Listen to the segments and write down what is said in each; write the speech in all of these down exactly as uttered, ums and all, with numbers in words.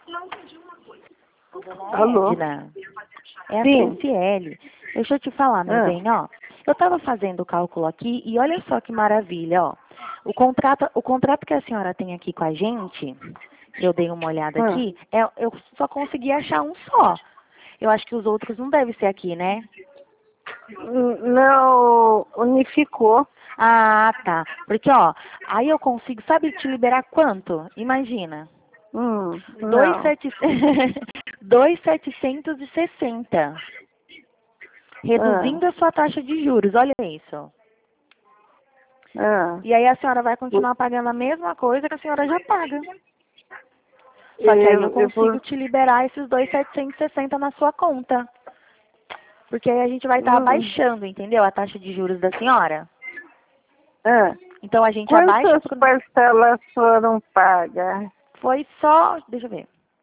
Alô? Edna, é a Sim. Franciele. Deixa eu te falar, meu Ah. bem, ó. Eu estava fazendo o cálculo aqui e olha só que maravilha, ó. O contrato, o contrato que a senhora tem aqui com a gente, eu dei uma olhada Ah. aqui, é, eu só consegui achar um só. Eu acho que os outros não devem ser aqui, né? N- Não, unificou. Ah, tá. Porque, ó, aí eu consigo, sabe, te liberar quanto? Imagina. Hum, Dois não. sete- dois setecentos e sessenta. Ah. Reduzindo a sua taxa de juros, olha isso. Ah. E aí a senhora vai continuar pagando a mesma coisa que a senhora já paga. Só que aí eu Eu, eu consigo vou... te liberar esses dois mil setecentos e sessenta na sua conta. Porque aí a gente vai estar Hum. abaixando, entendeu? A taxa de juros da senhora. Ah. Então a gente abaixa Quantas pro... parcelas foram pagas? Foi só... Deixa eu ver.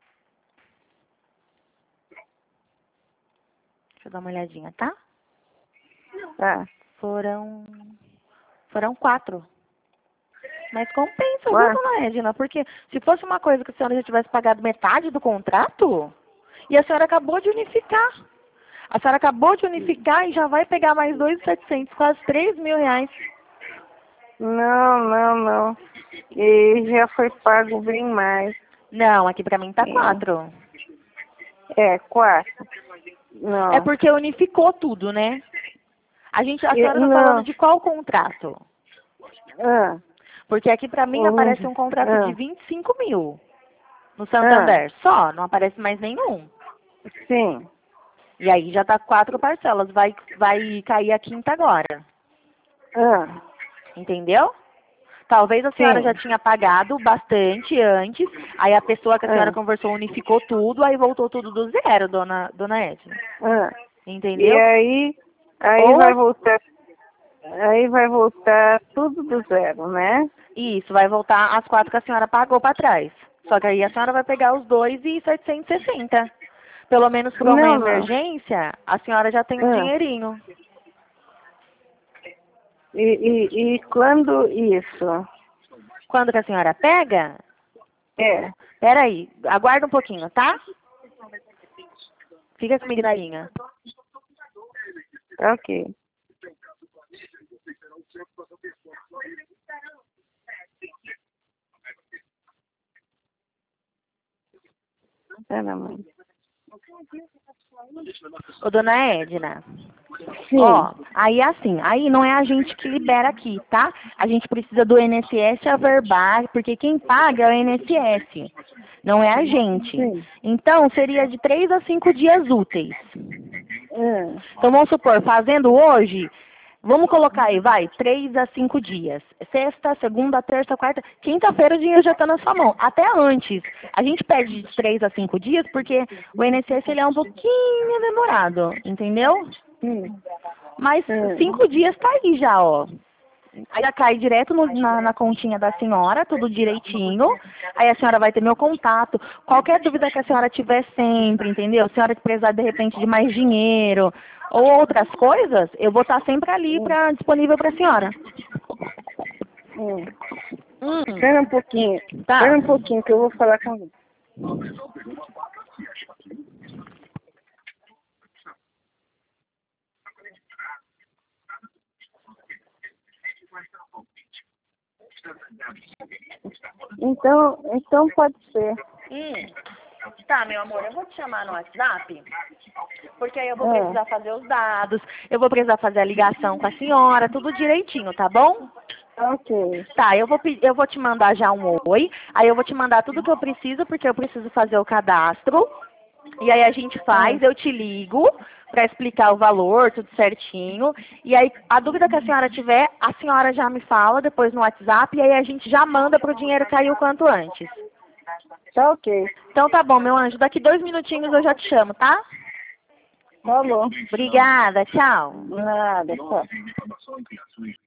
Deixa eu dar uma olhadinha, tá? Ah. Foram... Foram quatro. Mas compensa, viu, Quatro? dona Edna? Porque se fosse uma coisa que a senhora já tivesse pagado metade do contrato, e a senhora acabou de unificar. A senhora acabou de unificar e já vai pegar mais dois mil e setecentos, quase três mil reais. Não, não, não. E já foi pago bem mais. Não, aqui pra mim tá quatro. É, quatro. É Não. porque unificou tudo, né? A gente, a E- senhora tá falando não. de qual contrato? Ah. Porque aqui pra mim Hum. aparece um contrato de Ah. vinte e cinco mil no Ah. Santander. Só, não aparece mais nenhum. Sim. E aí já tá quatro parcelas. Vai, vai cair a quinta agora. Ah. Entendeu? Talvez a senhora já Sim. tinha pagado bastante antes, aí a pessoa que a senhora Ah. conversou unificou tudo, aí voltou tudo do zero, dona, dona Edna. Ah. E Entendeu? aí, aí Ou vai a- voltar, aí vai voltar tudo do zero, né? isso, vai voltar as quatro que a senhora pagou para trás. Só que aí a senhora vai pegar os dois e setecentos e sessenta. Pelo menos para uma Não, não. emergência, a senhora já tem um Ah. dinheirinho. E, e, e quando isso? Quando que a senhora pega? É. Peraí, aguarda um pouquinho, tá? Fica comigo na linha. Ok. Pera, mãe. Ô, dona Edna. Sim. Ó, aí assim, aí não é a gente que libera aqui, tá? A gente precisa do I N S S averbar, porque quem paga é o I N S S, não é a gente. Sim. Então, seria de três a cinco dias úteis. Ah. Então, vamos supor, fazendo hoje, vamos colocar aí, vai, três a cinco dias. Sexta, segunda, terça, quarta, quinta-feira o dinheiro já está na sua mão. Até antes. A gente pede de três a cinco dias porque o I N S S ele é um pouquinho demorado, entendeu? Sim. Mas Ah. cinco dias tá aí já, ó. Aí já cai direto no- na, na continha da senhora, tudo direitinho. Aí a senhora vai ter meu contato. Qualquer dúvida que a senhora tiver sempre, entendeu? A senhora que precisar de repente de mais dinheiro ou outras coisas, eu vou estar sempre ali Hum. pra, disponível para a senhora. Hum. Hum, Espera um pouquinho. tá. Espera um pouquinho que eu vou falar com ele. Então, então pode ser. Hum. Tá, meu amor, eu vou te chamar no WhatsApp, porque aí eu vou É. precisar fazer os dados, eu vou precisar fazer a ligação com a senhora, tudo direitinho, tá bom? Ok. Tá, eu vou, pe- eu vou te mandar já um oi, aí eu vou te mandar tudo que eu preciso, porque eu preciso fazer o cadastro, e aí a gente Ah. faz, eu te ligo para explicar o valor, tudo certinho, e aí a dúvida que a senhora tiver, a senhora já me fala depois no WhatsApp, e aí a gente já manda pro dinheiro cair o quanto antes. Tá ok. Então tá bom, meu anjo, daqui dois minutinhos eu já te chamo, tá? Falou. Obrigada, tchau. Nada, só.